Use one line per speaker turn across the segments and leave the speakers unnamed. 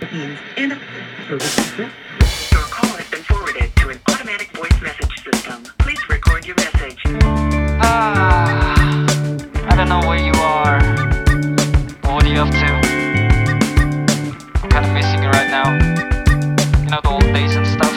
means and your call has been forwarded to an automatic voice message system. Please record your message.
I don't know where you are. What are you up to? I'm kinda missing you right now. You know, the old days and stuff.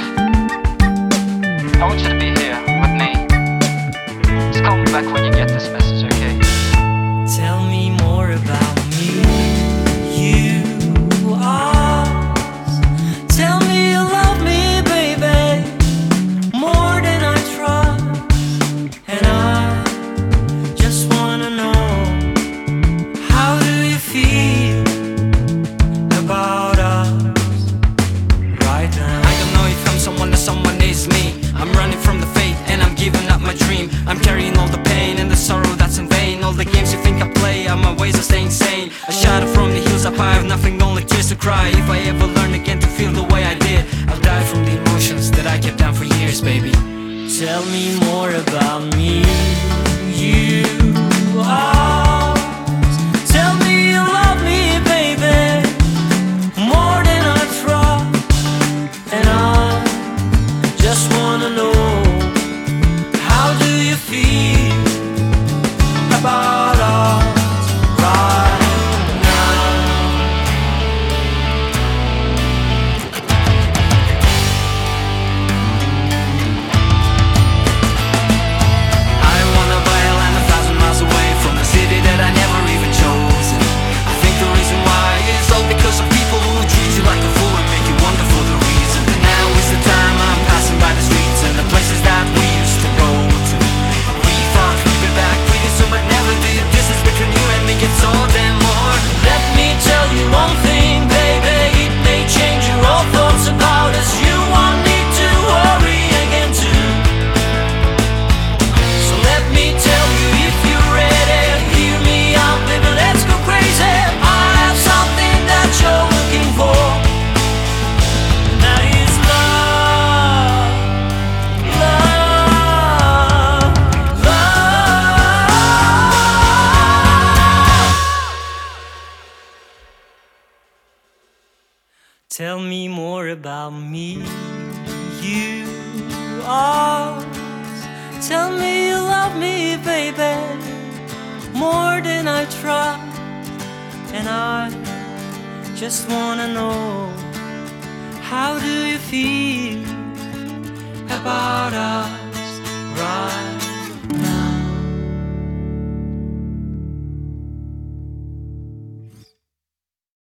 I want you to be here with me. Just call me back when you get this message, okay?
Tell me more about me. You are. Tell me you love me, baby, more than I trust. And I just wanna know, how do you feel about us right now? I don't know if I'm someone or someone is me. I'm running from the fate and I'm giving up my dream. I'm carrying all the pain and the sorrow that's in vain. All the games you think I play, all my ways are staying insane. A shadow from the hills up, I have nothing, only tears to cry. If I ever learn again to feel the way I did, I'll die from the emotions that I kept down for years, baby. Tell me more about me. You are. Tell me you love me, baby, more than I trust. And I just wanna know, how do you feel about us right now? I wanna buy a land 1,000 miles away from the city that I never even chosen. I think the reason why is all because of people who treat you like a fool and make you wonder for the reason. And now is the time I'm passing by the streets and the places that we used to go to. We thought we'd be back pretty soon, but never did. Distance between you and me gets all damn more. Let me tell you one thing, baby, it may change your old thoughts about us. You won't need to worry again too. So let me tell you, if you're ready, hear me out, baby, let's go crazy. I have something that you're looking for. That is love, love, love. Tell me more about me. You are. Tell me you love me, baby, more than I trust. And I just wanna know, how do you feel about us right